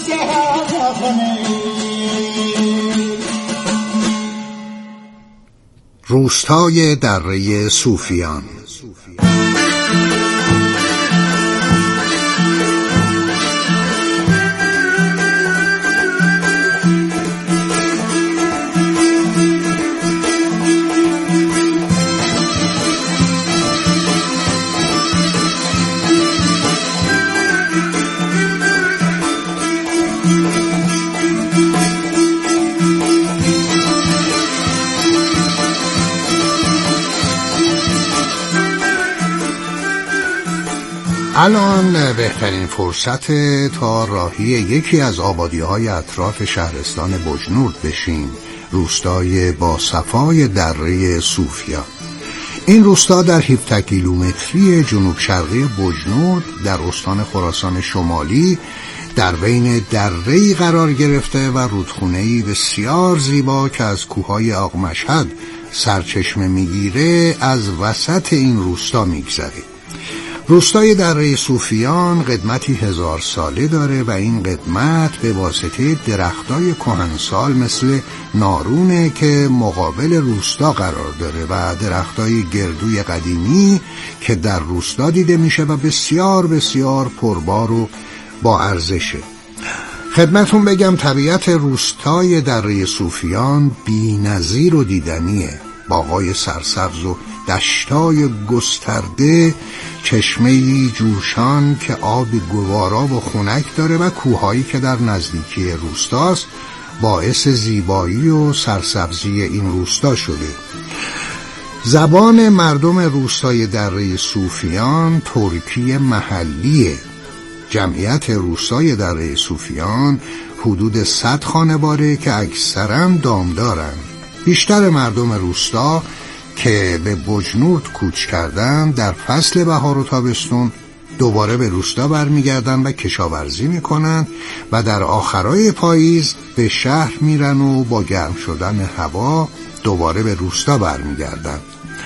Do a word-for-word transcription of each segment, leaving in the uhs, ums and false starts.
روستای دره صوفیان. الان بهترین فرصت تا راهی یکی از آبادی‌های اطراف شهرستان بجنورد بشیم، روستای با صفای دره صوفیان. این روستا در هفده کیلومتری جنوب شرقی بجنورد در استان خراسان شمالی در بین دره‌ای قرار گرفته و رودخونه‌ای بسیار زیبا که از کوههای آقمشهد سرچشمه میگیره از وسط این روستا میگذره. روستای دره صوفیان قدمتی هزار ساله داره و این قدمت به واسطه درختای کهنسال مثل نارونه که مقابل روستا قرار داره و درختای گردوی قدیمی که در روستا دیده میشه و بسیار بسیار پربار و با ارزشه. خدمتون بگم طبیعت روستای دره صوفیان بی‌نظیر و دیدنیه. باغای سرسبز و دشتای گسترده، چشمه‌ای جوشان که آب گوارا و خنک داره و کوههایی که در نزدیکی روستاست باعث زیبایی و سرسبزی این روستا شده. زبان مردم روستای دره صوفیان ترکی محلیه. جمعیت روستای دره صوفیان حدود صد خانواده که اکثراً دامدارن. بیشتر مردم روستا که به بجنورد کوچ کردن در فصل بهار و تابستون دوباره به روستا برمیگردن و کشاورزی میکنن و در آخرای پاییز به شهر میرن و با گرم شدن هوا دوباره به روستا برمیگردن.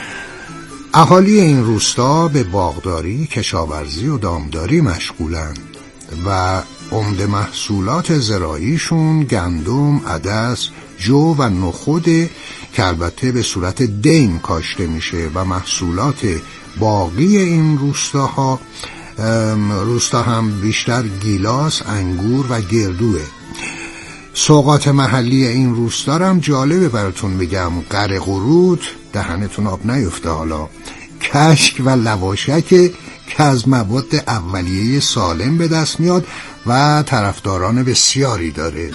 اهالی این روستا به باغداری، کشاورزی و دامداری مشغولن و عمده محصولات زراعیشون گندم، عدس، جو و نخوده که البته به صورت دیم کاشته میشه و محصولات باقی این روستاها روستا هم بیشتر گیلاس، انگور و گردوه. سوغات محلی این روستا هم جالبه براتون بگم. قره قرود، دهنتون آب نیفته حالا، کشک و لواشک که از مواد اولیه سالم به دست میاد و طرفداران بسیاری داره.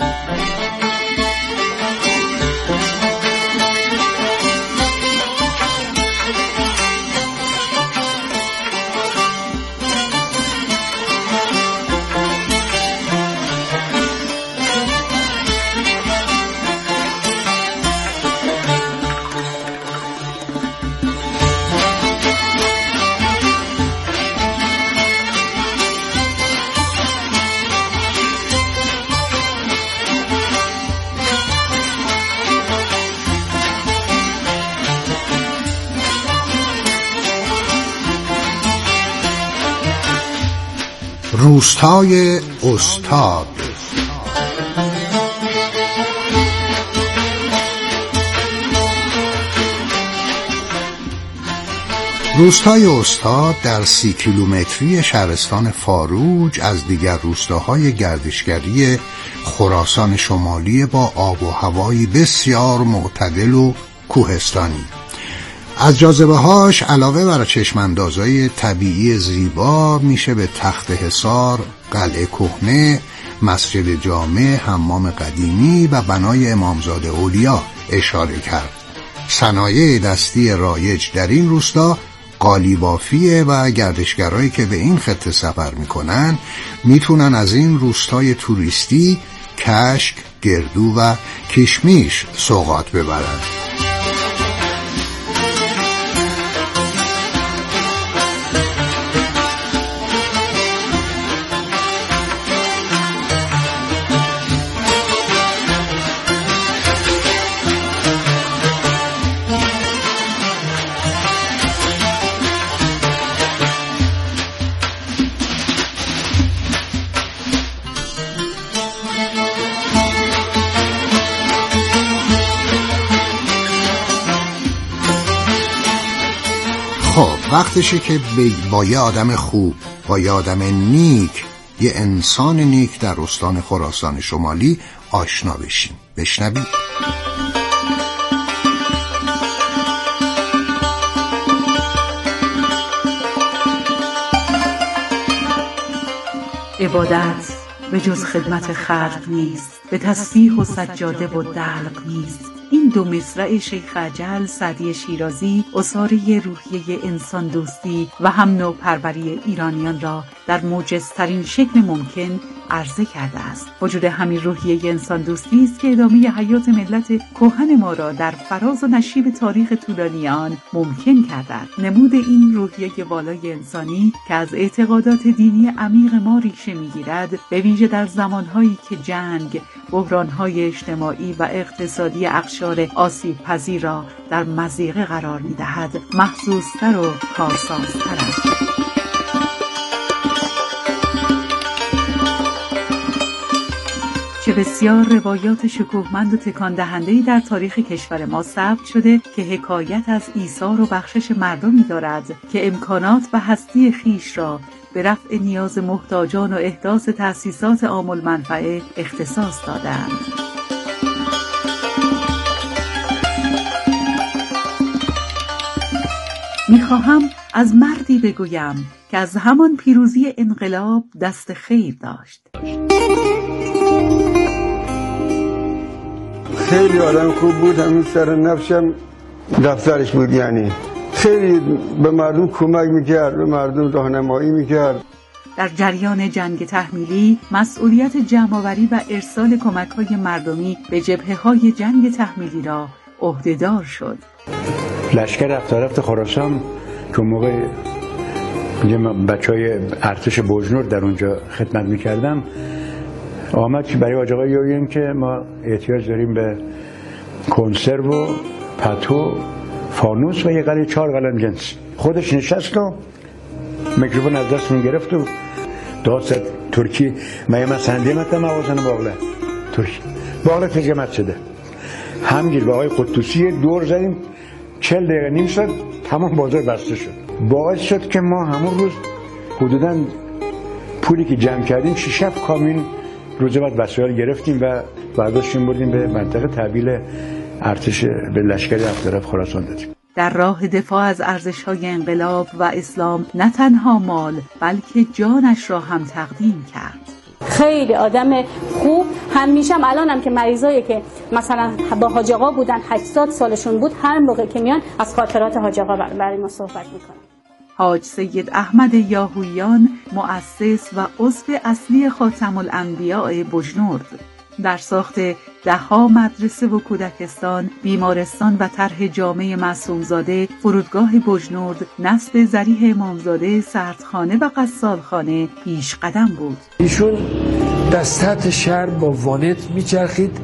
روستای استاد. روستای استاد در سی کیلومتری شهرستان فاروج از دیگر روستاهای گردشگری خراسان شمالی با آب و هوایی بسیار معتدل و کوهستانی. از جاذبه‌هاش علاوه بر چشم‌اندازهای طبیعی زیبا میشه به تخت حصار، قلعه کهنه، مسجد جامع، حمام قدیمی و بنای امامزاده اولیا اشاره کرد. صنایع دستی رایج در این روستا قالیبافیه و گردشگرایی که به این خطه سفر میکنن میتونن از این روستای توریستی کشک، گردو و کشمیش سوغات ببرن. خب وقتشه که با یه آدم خوب، با یه آدم نیک، یه انسان نیک در استان خراسان شمالی آشنا بشیم. بشنوید. عبادت به جز خدمت خلق نیست، به تسبیح و سجاده و دلق نیست. این دو مصرع شیخ اجل سعدی شیرازی اساره روحیه انسان دوستی و هم نوپروری ایرانیان را در موجزترین شکل ممکن عرضه کرده است. وجود همین روحیه انسان دوستی است که ادامه حیات ملت کهن ما را در فراز و نشیب تاریخ طولانی آن ممکن کرده است. نمود این روحیه والای انسانی که از اعتقادات دینی عمیق ما ریشه می‌گیرد، به ویژه در زمانهایی که جنگ، بحران‌های اجتماعی و اقتصادی اقشار آسیب پذیر را در مضیقه قرار می‌دهد، محسوس‌تر و کارسازتر است. چه بسیار روایات شکوهمند و تکان دهنده‌ای در تاریخ کشور ما ثبت شده که حکایت از ایثار و بخشش مردمی دارد که امکانات و هستی خیش را به رفع نیاز محتاجان و احداث تأسیسات عام المنفعه اختصاص دادند. می‌خواهم از مردی بگویم که از همان پیروزی انقلاب دست خیر داشت. خیلی آدم خوب بود، همین سر نفسم دفترش بود. یعنی خیلی به مردم کمک میکرد، به مردم راهنمایی میکرد. در جریان جنگ تحمیلی مسئولیت جمع‌آوری و ارسال کمک‌های مردمی به جبهه‌های جنگ تحمیلی را عهده‌دار شد. لشکر رفت رفت خراسان که موقع بچهای ارتش بجنورد در اونجا خدمت میکردم، آمد که برای آقای یوین که ما احتیاج داریم به کنسرو و پتو، فانوس و یه قلم چهار قلم جنس. خودش نشست و میکروفون از دستمون گرفت و داست ترکی من من سنده متن موازن باغله ترکی باغله ترجمت شده. همگیر به آقای قطوسی دور زدیم، چل دقیقه نیم ساعت تمام بازار بسته شد. باعث شد که ما همون روز حدوداً پولی که جمع کردیم شش هفت کامیون روز بعد وسایل گرفتیم و برداشتیم بردیم به منطقه تحویل ارتش به لشکر افطرف خراسان دادیم. در راه دفاع از ارزش‌های انقلاب و اسلام نه تنها مال بلکه جانش را هم تقدیم کرد. خیلی آدم خوب. همیشه الانم که مریضایی که مثلا با حاج آقا بودن هشتاد سالشون بود، هر موقع که میان از خاطرات حاج آقا برای ما صحبت میکنن. حاج سید احمد یاهویان مؤسس و عضو اصلی خاتم الانبیاء بجنورد، در ساخت ده‌ها مدرسه و کودکستان، بیمارستان و طرح جامع معصومزاده، فرودگاه بجنورد، نصب ضریح امامزاده، سردخانه و غسالخانه پیش قدم بود. ایشون در سطح شهر با وانت میچرخید،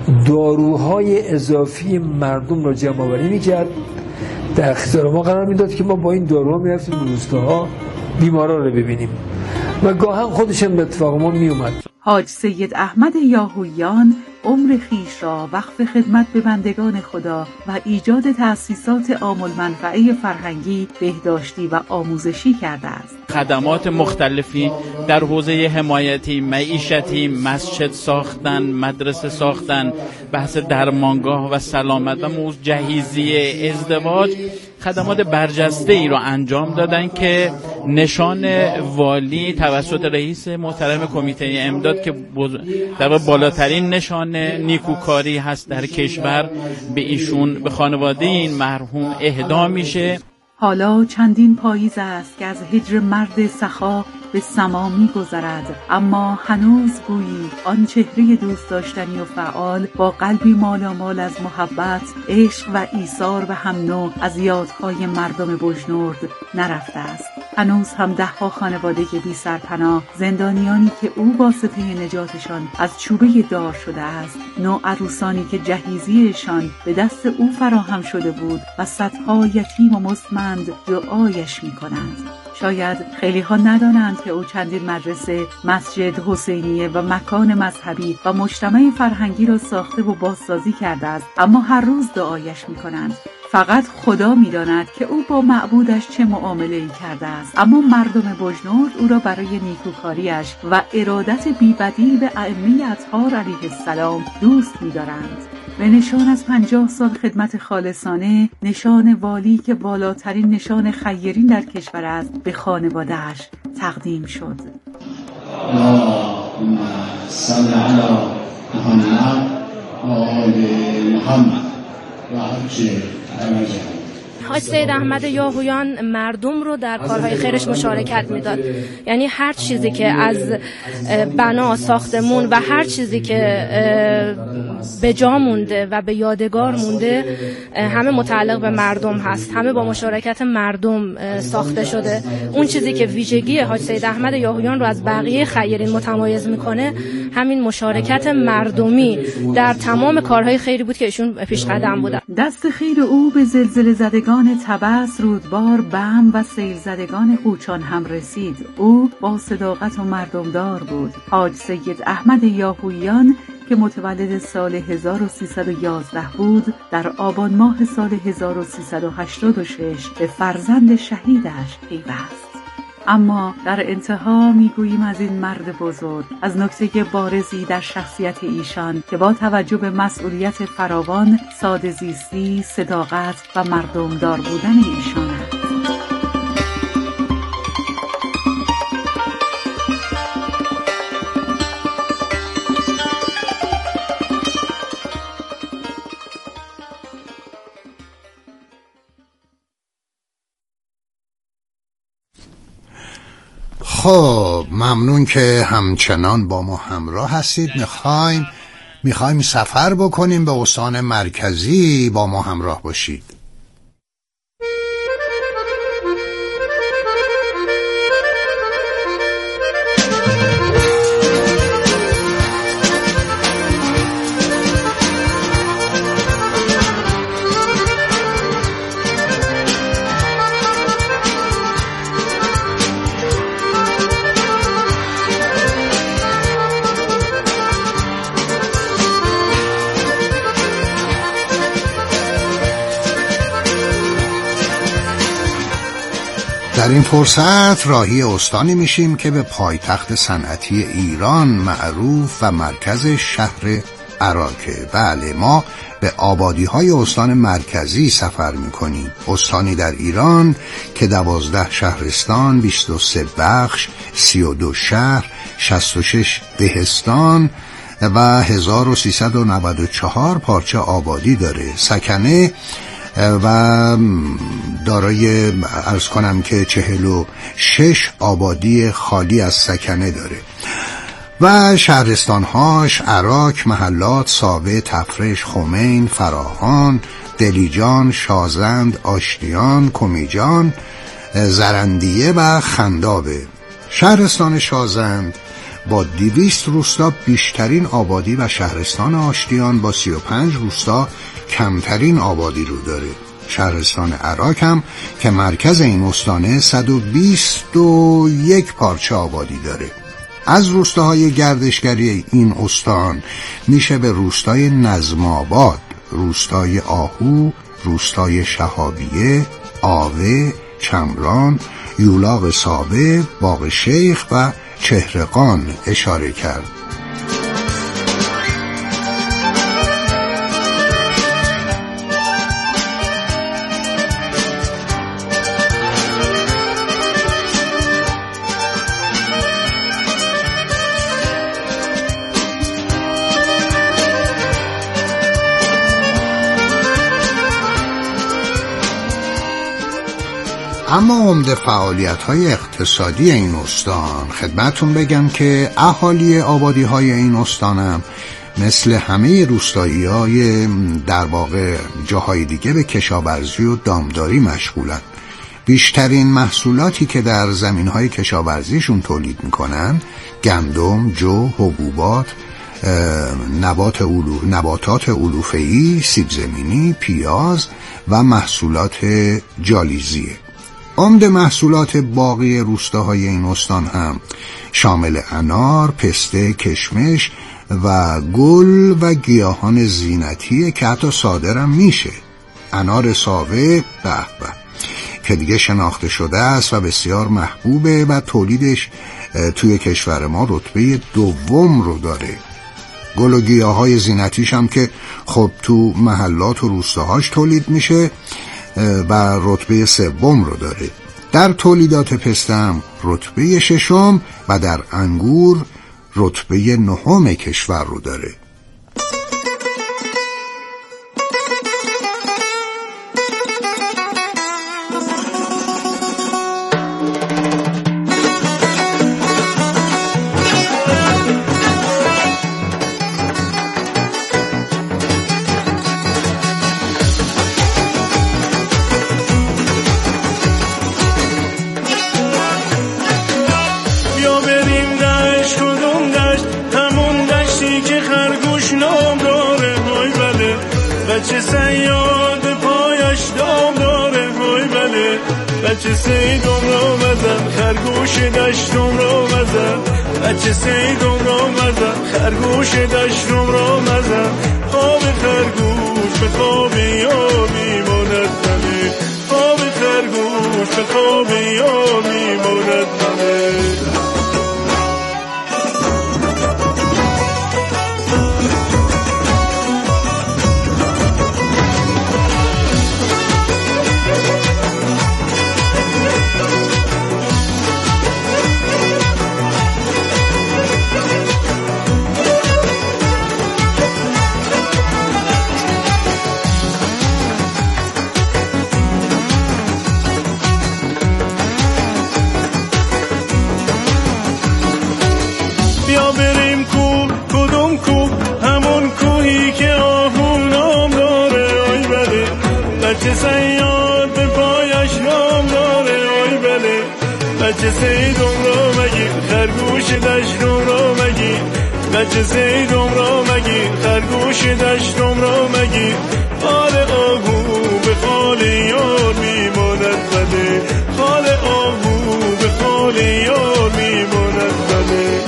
داروهای اضافی مردم را جمع آوری میکرد، در اختیار ما قرار میداد که ما با این داروها میرفتیم به روستاها بیماران رو ببینیم و گاهن خودشم به اتفاق ما میومد. حاج سید احمد یاهویان عمر خیش را وقف خدمت به بندگان خدا و ایجاد تأسیسات عام المنفعه فرهنگی، بهداشتی و آموزشی کرده است. خدمات مختلفی در حوزه حمایتی، معیشتی، مسجد ساختن، مدرسه ساختن، بحث درمانگاه و سلامت و موضوع جهیزی ازدواج، خدمات برجسته ای را انجام دادن که نشان والی توسط رئیس محترم کمیته امداد که در بالاترین نشان نیکوکاری هست در کشور به ایشون، به خانواده این مرحوم اهدا میشه. حالا چندین پاییز است که از هجر مرد سخا به سما می گذرد، اما هنوز گویی آن چهره دوست داشتنی و فعال با قلبی مالامال از محبت، عشق و ایثار و هم نوع از یادهای مردم بجنورد نرفته است. هنوز هم ده ها خانواده بی سرپناه، زندانیانی که او واسطه نجاتشان از چوبه دار شده است، نوع عروسانی که جهیزیشان به دست او فراهم شده بود و صدها یتیم و مستمند دعایش می کنند. شاید خیلی ها ندانند که او چندین مدرسه، مسجد، حسینیه و مکان مذهبی و مجتمع فرهنگی را ساخته و بازسازی کرده است، اما هر روز دعایش می کنند فقط خدا می‌داند که او با معبودش چه معامله‌ای کرده است، اما مردم بجنورد او را برای نیکوکاریش و ارادت بی‌بدیل به ائمه اطهار علیه السلام دوست می‌دارند. به نشان از پنجاه سال خدمت خالصانه، نشان والی که بالاترین نشان خیرین در کشور است به خانواده‌اش تقدیم شد. اللهم صل علی محمد و آل محمد و عجل فرجهم. حاج سید احمد یاحویان مردم رو در کارهای خیرش مشارکت میداد، یعنی هر چیزی که از بنا، ساختمون و هر چیزی که به جا مونده و به یادگار مونده همه متعلق به مردم هست، همه با مشارکت مردم ساخته شده. اون چیزی که ویژگی حاج سید احمد یاحویان رو از بقیه خیرین متمایز میکنه همین مشارکت مردمی در تمام کارهای خیری بود که ایشون پیش قدم بودن. دست خیر او به زلزله زدگان طبس، رودبار، بم و سیل زدگان قوچان هم رسید. او با صداقت و مردمدار بود. حاج سید احمد یاحویان که متولد سال هزار و سیصد و یازده بود، در آبان ماه سال هزار و سیصد و هشتاد و شش به فرزند شهیدش پیوست. اما در انتها میگوییم از این مرد بزرگ، از نکته بارزی در شخصیت ایشان که با توجه به مسئولیت فراوان، ساده زیستی، صداقت و مردمدار بودن ایشان است. خب ممنون که همچنان با ما همراه هستید. میخوایم میخوایم سفر بکنیم به استان مرکزی، با ما همراه باشید. در این فرصت راهی استانی میشیم که به پایتخت صنعتی ایران معروف و مرکز شهر عراقه. بله، ما به آبادی های استان مرکزی سفر میکنیم. استانی در ایران که دوازده شهرستان، بیست و سه بخش، سی و دو شهر، شصت و شش دهستان و هزار و سیصد و نود و چهار پارچه آبادی داره. سکنه و دارای عرض کنم که چهل و شش آبادی خالی از سکنه داره و شهرستانهاش عراق، محلات، ساوه، تفرش، خمین، فراهان، دلیجان، شازند، آشتیان، کمیجان، زرندیه و خندابه. شهرستان شازند با دویست روستا بیشترین آبادی و شهرستان آشتیان با سی و پنج روستا کمترین آبادی رو داره. شهرستان عراق هم که مرکز این استانه صد و بیست و یک پارچه آبادی داره. از روستاهای گردشگری این استان میشه به روستای نظم‌آباد، روستای آهو، روستای شهابیه، آوه، چمران، یولاق سابه، باغ شیخ و چهرقان اشاره کرد. اما عمده فعالیت‌های اقتصادی این استان، خدمتون بگم که اهالی آبادی‌های این استانم مثل همه روستایی‌های در واقع جاهای دیگه به کشاورزی و دامداری مشغولن. بیشترین محصولاتی که در زمین‌های کشاورزیشون تولید می‌کنن گندم، جو، حبوبات، نبات علو... نباتات علوفه‌ای، سیب زمینی، پیاز و محصولات جالیزیه. عمده محصولات باقی روستاهای این استان هم شامل انار، پسته، کشمش و گل و گیاهان زینتیه که حتی صادرم میشه. انار ساوه به به که دیگه شناخته شده است و بسیار محبوبه و تولیدش توی کشور ما رتبه دوم رو داره. گل و گیاهای زینتیش هم که خب تو محلات و روستاهاش تولید میشه و رتبه سوم رو داره. در تولیدات پسته هم رتبه ششم و در انگور رتبه نهم کشور رو داره. بچه صیاد پایش دام داره های بله بچه سیدم را مزن خرگوش دشتم را مزن بچه سیدم را مزن خرگوش دشتم را مزن خواب خرگوش به خواب یا میماند بله خواب خرگوش به خواب یا میماند بله. بیا بریم کو کدوم کو همون کوهی که آهو نام داره آی بله بچه صیاد به پایش نام داره آی بله بچه سیدم را مگیر خرگوش دشتم را مگیر بچه سیدم را مگیر خرگوش دشتم را مگیر خال آهو به خال یار میماند بله خال آهو به خال یار میماند بله.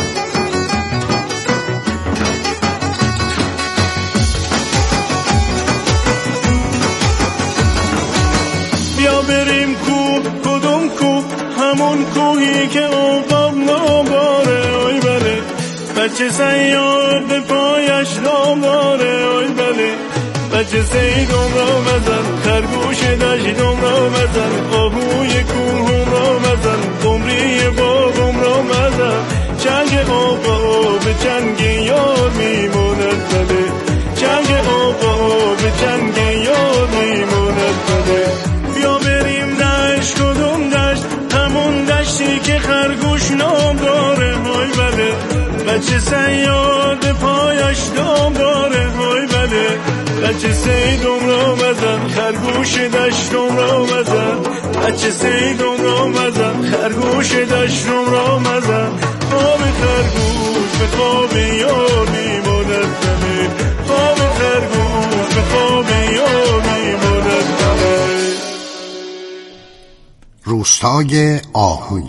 بیا بریم کو کدوم کو همون کوهی که عقاب نام داره آی بله بچه صیاد به پایش نام داره آی بله بچه سیدم را مزن خرگوش دشتم را مزن آهوی کوهم را مزن قمری بابم را مزن چنگ آقا به چنگ یار میماند بله چنگ آقا به چنگ یار میماند بله. بیا بریم دشت کدوم دشت همون دشتی که خرگوش نام داره های بله بچه صیاد پایش دام داره های بله بچه سیدم را مزن خرگوش دشتم را مزن بچه سیدم را مزن خرگوش دشتم را مزن خواب خرگوش به خواب یار میماند بله خواب خرگوش به خواب یار میماند بله. روستای آهو.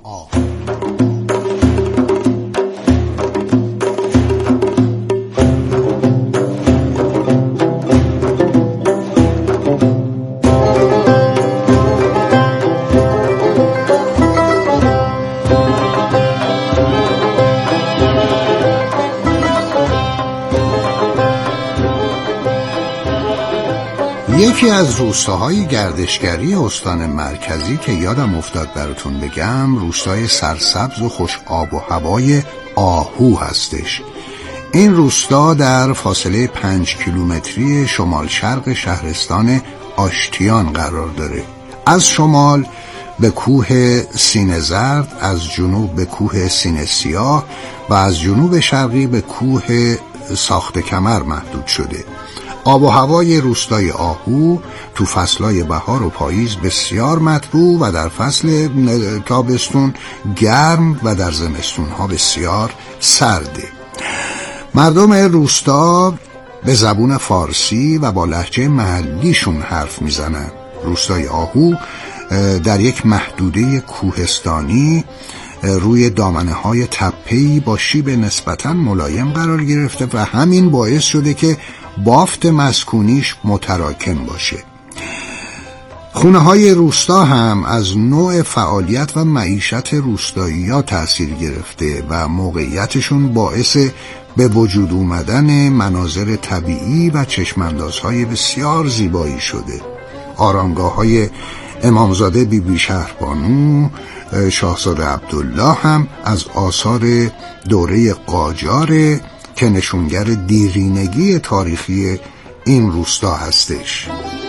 یکی از روستاهای گردشگری استان مرکزی که یادم افتاد براتون بگم روستای سرسبز و خوش آب و هوای آهو هستش. این روستا در فاصله پنج کیلومتری شمال شرق شهرستان آشتیان قرار داره. از شمال به کوه سینه زرد، از جنوب به کوه سینه سیاه و از جنوب شرقی به کوه ساخت کمر محدود شده. آب و هوای روستای آهو تو فصلهای بهار و پاییز بسیار مطبوع و در فصل تابستون گرم و در زمستونها بسیار سرده. مردم روستا به زبون فارسی و با لهجه محلیشون حرف میزنن. روستای آهو در یک محدوده کوهستانی روی دامنه های تپه‌ای با شیب نسبتاً ملایم قرار گرفته و همین باعث شده که بافت مسکونیش متراکم باشه. خونه های روستا هم از نوع فعالیت و معیشت روستایی‌ها تأثیر گرفته و موقعیتشون باعث به وجود اومدن مناظر طبیعی و چشماندازهای بسیار زیبایی شده. آرامگاه های امامزاده بی بی شهربانو، شاهزاده عبدالله هم از آثار دوره قاجاره که نشونگر دیرینگی تاریخی این روستا هستش.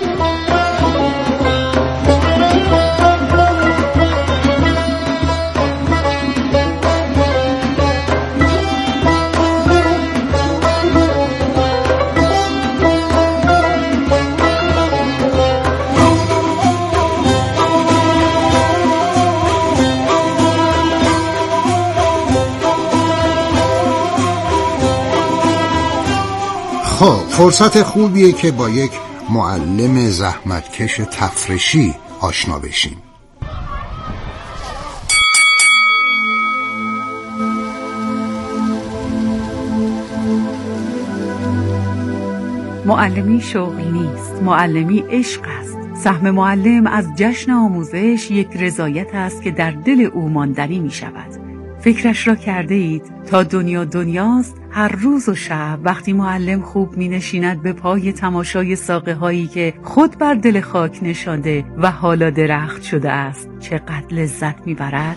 خب فرصت خوبیه که با یک معلم زحمتکش تفرشی آشنا بشیم. معلمی شوقی نیست، معلمی عشق است. سهم معلم از جشن آموزش یک رضایت است که در دل او ماندنی می شود. فکرش را کرده اید تا دنیا دنیاست، هر روز و شب وقتی معلم خوب می نشیند به پای تماشای ساقه هایی که خود بر دل خاک نشانده و حالا درخت شده است چقدر لذت می برد؟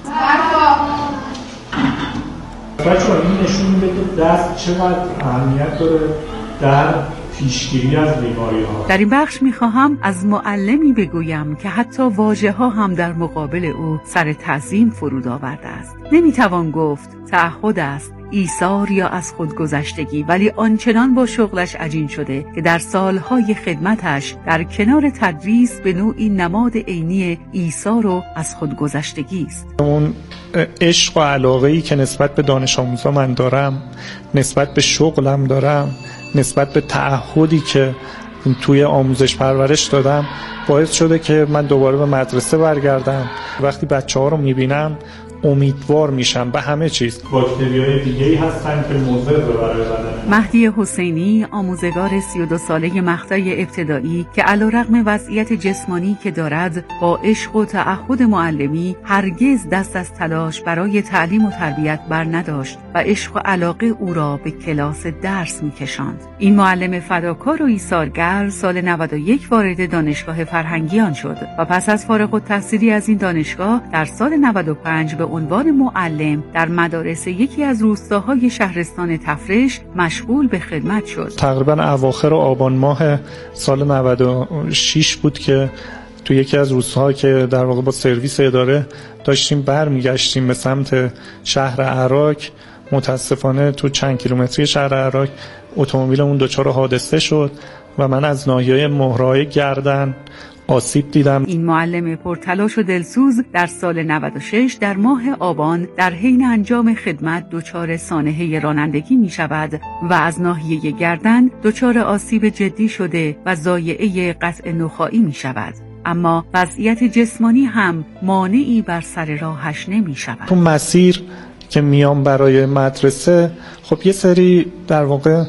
بچه ها این نشون میده دست چقدر اهمیت داره در پیشگیری از بیماری ها. در این بخش می خواهم از معلمی بگویم که حتی واژه ها هم در مقابل او سر تعظیم فرود آورده است. نمی توان گفت تعهد است، ایثار یا از خودگذشتگی، ولی آنچنان با شغلش عجین شده که در سالهای خدمتش در کنار تدریس به نوعی نماد عینی ایثار و از خودگذشتگی است. اون عشق و علاقه‌ای که نسبت به دانش آموزا من دارم، نسبت به شغلم دارم، نسبت به تعهدی که توی آموزش پرورش دادم باعث شده که من دوباره به مدرسه برگردم. وقتی بچه‌ها رو می‌بینم امیدوار میشم به همه چیز. باکتریای دیگه‌ای هستن که مضر برای بدن. مهدی حسینی آموزگار سی و دو ساله مقطع ابتدایی که علیرغم وضعیت جسمانی که دارد با عشق و تعهد معلمی هرگز دست از تلاش برای تعلیم و تربیت بر نداشت و عشق و علاقه او را به کلاس درس می‌کشاند. این معلم فداکار و ایثارگر سال نود و یک وارد دانشگاه فرهنگیان شد و پس از فارغ التحصیلی از این دانشگاه در سال نود و پنج به عنوان معلم در مدارس یکی از روستاهای شهرستان تفرش مشغول به خدمت شد. تقریبا اواخر آبان ماه سال نود و شش بود که تو یکی از روستاها که در واقع با سرویس اداره داشتیم برمیگشتیم به سمت شهر عراق، متاسفانه تو چند کیلومتری شهر عراق اتومبیلمون دچار حادثه شد و من از ناحیه مهرهای گردن آسیب دیدم. این معلم پرتلاش و دلسوز در سال نود و شش در ماه آبان در حین انجام خدمت دچار سانحه رانندگی می شود و از ناحیه گردن دچار آسیب جدی شده و ضایعه قطع نخاعی می شود. اما وضعیت جسمانی هم مانعی بر سر راهش نمی شود. تو مسیر که میام برای مدرسه خب یه سری در واقع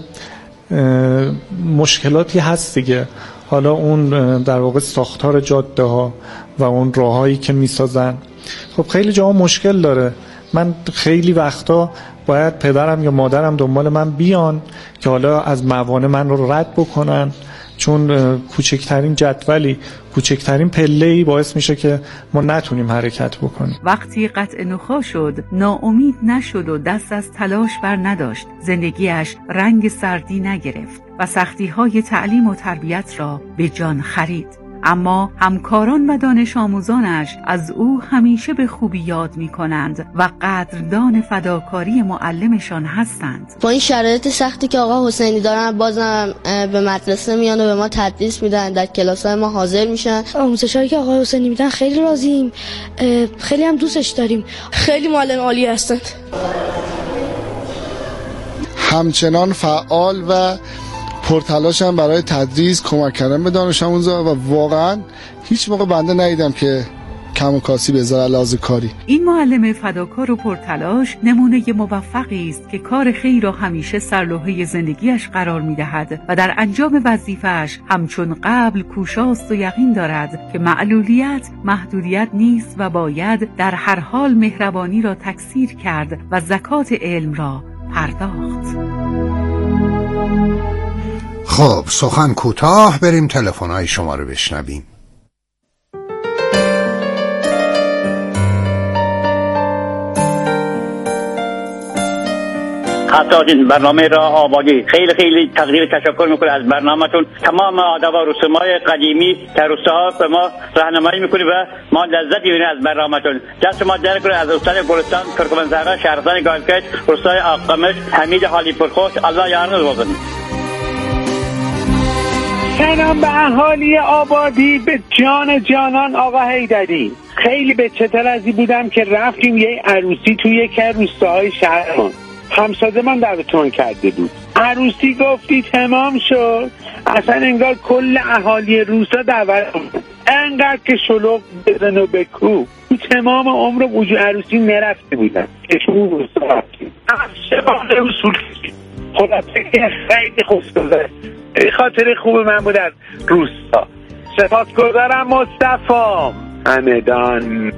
مشکلاتی هست دیگه. حالا اون در واقع ساختار جاده ها و اون راههایی که میسازن خب خیلی جاها مشکل داره. من خیلی وقتا باید پدرم یا مادرم دنبال من بیان که حالا از موانع من رو رد بکنن، چون کوچکترین جدولی، کوچکترین پله‌ای باعث میشه که ما نتونیم حرکت بکنیم. وقتی قطع نخاع شد ناامید نشد و دست از تلاش بر نداشت. زندگیش رنگ سردی نگرفت و سختی‌های تعلیم و تربیت را به جان خرید. اما همکاران و دانش آموزانش از او همیشه به خوبی یاد می کنند و قدردان فداکاری معلمشان هستند. با این شرایط سختی که آقا حسینی دارن بازم به مدرسه میان و به ما تدریس میدن، در کلاس‌های ما حاضر میشن. آموزشایی که آقا حسینی میدن خیلی راضییم، خیلی هم دوستش داریم. خیلی معلم عالی هستند. همچنان فعال و پرتلاشم برای تدریس، کمک کردن به دانش آموزا و واقعا هیچ موقع بنده ندیدم که کم و کاسی بذاره لحاظ کاری. این معلم فداکار و پرتلاش نمونه موفقی است که کار خیر را همیشه سرلوحه زندگیش قرار می‌دهد و در انجام وظیفه‌اش همچون قبل کوشاست و یقین دارد که معلولیت محدودیت نیست و باید در هر حال مهربانی را تکثیر کرد و زکات علم را پرداخت. خب سخن کوتاه، بریم تلفن‌های شما رو بشنویم. خطاتین برنامه را آبادی خیلی خیلی تقدیر تشکر میکنه از برنامه‌تون. تمام آدما و رسومای قدیمی در روستاها به ما راهنمایی میکنه و ما لذت میبریم از برنامه‌تون. دست ما در کنه از استاد گلستان ترکمنزارا شهرستان گالکج روستای آقامش حمید حالی پرخوش. الله یارنز بزن. سلام به اهالی آبادی، به جان جانان آقا حیدری. خیلی به چترزی بودم که رفتیم یه عروسی توی یک روستاهای شهرمان. همساده من دعوتمون کرده بود. عروسی گفتی تمام شد، اصلا انگار کل اهالی روستا دعوت بود. انقدر که شلوغ بزن و بکو تو تمام عمر وجود عروسی نرفته بودم که تو روستا رفتیم. شبانه رسول خلاصه که خیلی خوب گذشت. خاطر خوب من بود از روستا. سپاسگزارم مصطفی همدان.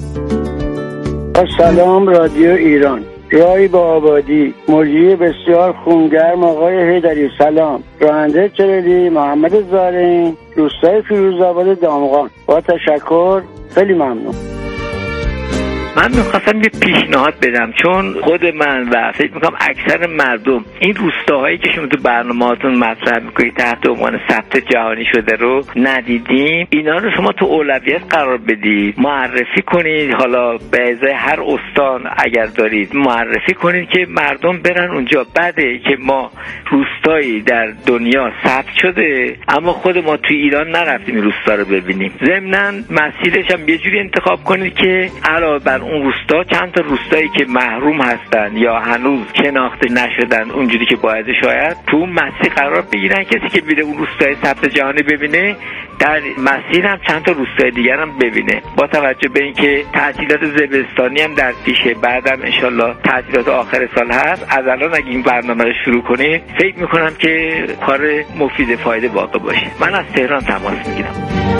سلام رادیو ایران، راهی با آبادی، مجری بسیار خونگرم آقای حیدری. سلام، راننده تریلی محمد زارین، روستای فیروزآباد دامغان. با تشکر، خیلی ممنون. من میخواستم یه پیشنهاد بدم، چون خود من و فکر میکنم اکثر مردم این روستاهایی که شما تو برنامه‌هاتون مطرح میکنید تحت عنوان ثبت جهانی شده رو ندیدیم. اینا رو شما تو اولویت قرار بدید، معرفی کنید. حالا به ازای هر استان اگر دارید معرفی کنید که مردم برن اونجا. بعده که ما روستایی در دنیا ثبت شده اما خود ما تو ایران نرفتیم این روستا رو ببینیم. ضمناً مسیرش هم یه جوری انتخاب کنید که علاوه بر اون روستا چند تا روستایی که محروم هستن یا هنوز شناخته نشدن اونجوری که باید شاید تو اون مسیر قرار بگیرن. کسی که میره اون روستای ثبت جهانی ببینه در مسیر هم چند تا روستای دیگر هم ببینه. با توجه به اینکه تعطیلات زمستانی هم در پیشه، بعدم انشالله تعطیلات آخر سال هست، از الان اگه این برنامه رو شروع کنید فکر میکنم که کار مفید فایده واقع باشه. من از تهران تماس میگیرم.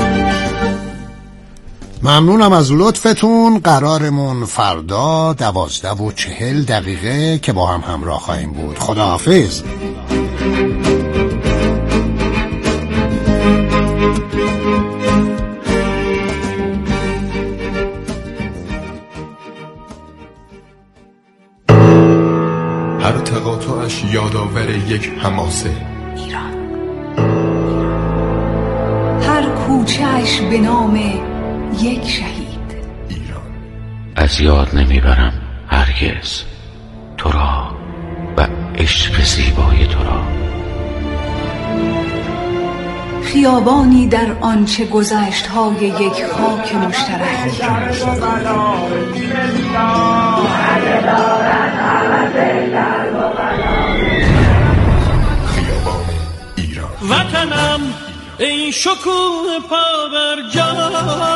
ممنونم از لطفتون. قرارمون فردا دوازده و چهل دقیقه که با هم همراه خواهیم بود. خداحافظ. هر تقاطعش یادآور یک حماسه، ایران. هر کوچه‌اش به نام یک شهید، ایران. از یاد نمیبرم هرگز تو را و عشق زیبای تو را. خیابانی در آنچه گذشت های یک خاک مشترک. خیابان ایران. وطنم ای شکوه پابرجا،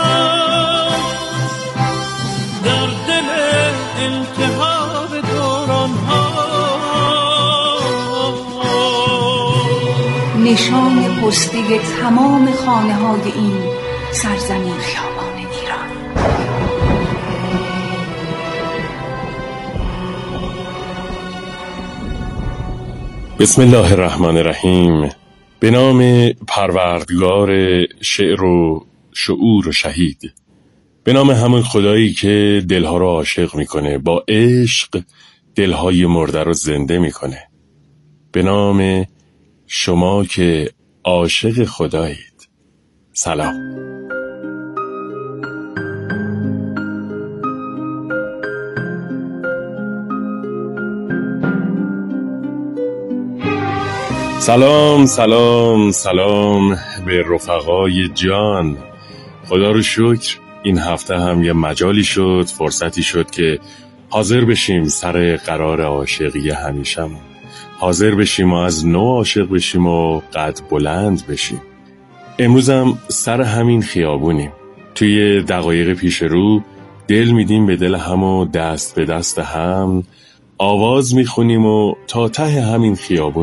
در دل التهاب دوران ها، نشان پستی تمام خانه های این سرزمین خیابان ایران. بسم الله الرحمن الرحیم. به نام پروردگار شعر و شعور و شهید، به نام همون خدایی که دلها رو عاشق میکنه، با عشق دلهای مرده رو زنده میکنه، به نام شما که عاشق خدایید. سلام. سلام سلام سلام به رفقای جان. خدا رو شکر این هفته هم یه مجالی شد، فرصتی شد که حاضر بشیم سر قرار عاشقی همیشمون، حاضر بشیم و از نو عاشق بشیم و قد بلند بشیم. امروز هم سر همین خیابونیم، توی دقایق پیش رو دل میدیم به دل هم و دست به دست هم، آواز میخونیم و تا ته همین خیابون